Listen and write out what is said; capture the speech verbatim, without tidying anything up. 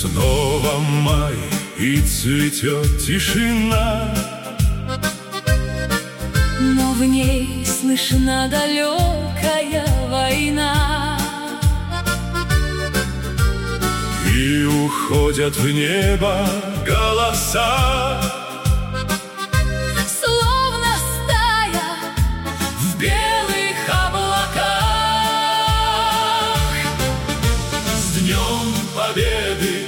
Снова май, и цветет тишина, но в ней слышна далекая война. И уходят в небо голоса, словно стая в белых облаках. С Днем Победы!